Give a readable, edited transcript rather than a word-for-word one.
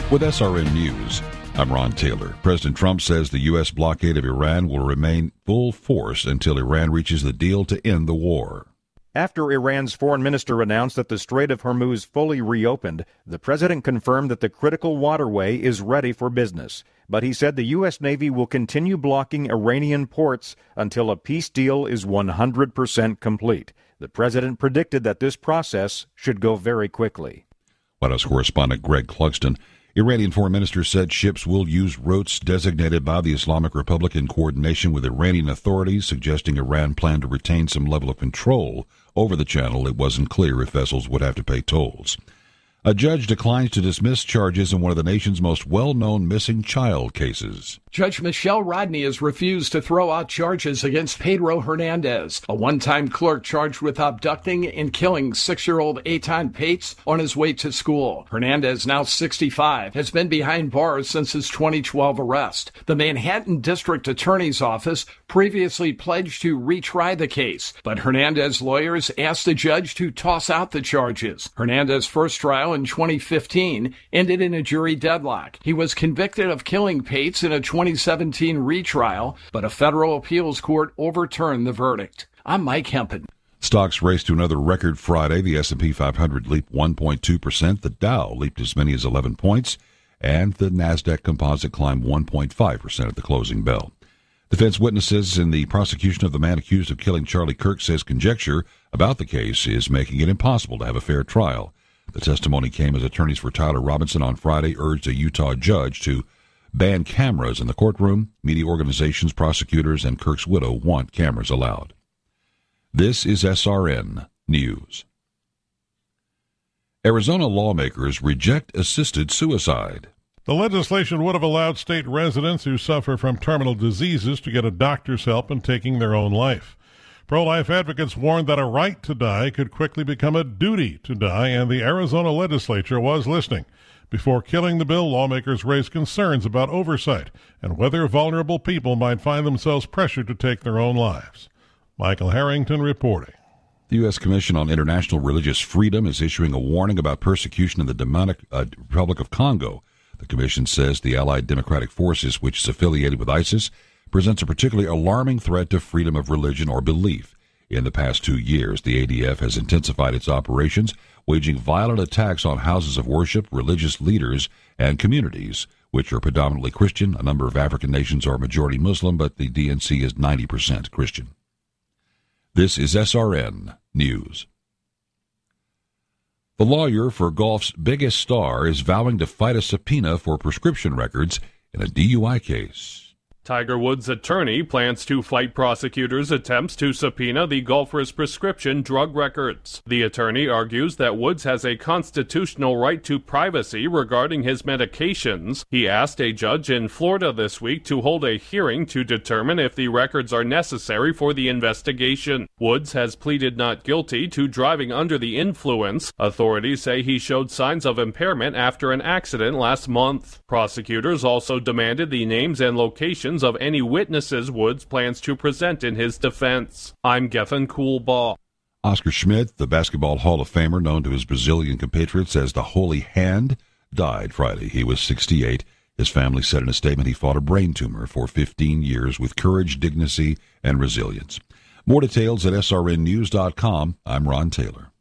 With SRN News, I'm Ron Taylor. President Trump says the U.S. blockade of Iran will remain full force until Iran reaches the deal to end the war. After Iran's foreign minister announced that the Strait of Hormuz fully reopened, the president confirmed that the critical waterway is ready for business. But he said the U.S. Navy will continue blocking Iranian ports until a peace deal is 100% complete. The president predicted that this process should go very quickly. White House correspondent Greg Clugston. Iranian foreign minister said ships will use routes designated by the Islamic Republic in coordination with Iranian authorities, suggesting Iran planned to retain some level of control over the channel. It wasn't clear if vessels would have to pay tolls. A judge declines to dismiss charges in one of the nation's most well-known missing child cases. Judge Michelle Rodney has refused to throw out charges against Pedro Hernandez, a one-time clerk charged with abducting and killing 6-year-old Eitan Pates on his way to school. Hernandez, now 65, has been behind bars since his 2012 arrest. The Manhattan District Attorney's Office previously pledged to retry the case, but Hernandez lawyers asked the judge to toss out the charges. Hernandez's first trial in 2015 ended in a jury deadlock. He was convicted of killing Pates in a 2017 retrial, but a federal appeals court overturned the verdict. I'm Mike Hempen. Stocks raced to another record Friday. The S&P 500 leaped 1.2%. The Dow leaped as many as 11 points, and the Nasdaq Composite climbed 1.5% at the closing bell. Defense witnesses in the prosecution of the man accused of killing Charlie Kirk says conjecture about the case is making it impossible to have a fair trial. The testimony came as attorneys for Tyler Robinson on Friday urged a Utah judge to ban cameras in the courtroom. Media organizations, prosecutors, and Kirk's widow want cameras allowed. This is SRN News. Arizona lawmakers reject assisted suicide. The legislation would have allowed state residents who suffer from terminal diseases to get a doctor's help in taking their own life. Pro-life advocates warned that a right to die could quickly become a duty to die, and the Arizona legislature was listening. Before killing the bill, lawmakers raised concerns about oversight and whether vulnerable people might find themselves pressured to take their own lives. Michael Harrington reporting. The U.S. Commission on International Religious Freedom is issuing a warning about persecution in the Democratic Republic of Congo. The commission says the Allied Democratic Forces, which is affiliated with ISIS, presents a particularly alarming threat to freedom of religion or belief. In the past 2 years, the ADF has intensified its operations, waging violent attacks on houses of worship, religious leaders, and communities, which are predominantly Christian. A number of African nations are majority Muslim, but the DNC is 90% Christian. This is SRN News. The lawyer for golf's biggest star is vowing to fight a subpoena for prescription records in a DUI case. Tiger Woods' attorney plans to fight prosecutors' attempts to subpoena the golfer's prescription drug records. The attorney argues that Woods has a constitutional right to privacy regarding his medications. He asked a judge in Florida this week to hold a hearing to determine if the records are necessary for the investigation. Woods has pleaded not guilty to driving under the influence. Authorities say he showed signs of impairment after an accident last month. Prosecutors also demanded the names and locations of any witnesses Woods plans to present in his defense. I'm Gethin Coolbaugh. Oscar Schmidt, the Basketball Hall of Famer known to his Brazilian compatriots as the Holy Hand, died Friday. He was 68. His family said in a statement he fought a brain tumor for 15 years with courage, dignity, and resilience. More details at srnnews.com. I'm Ron Taylor.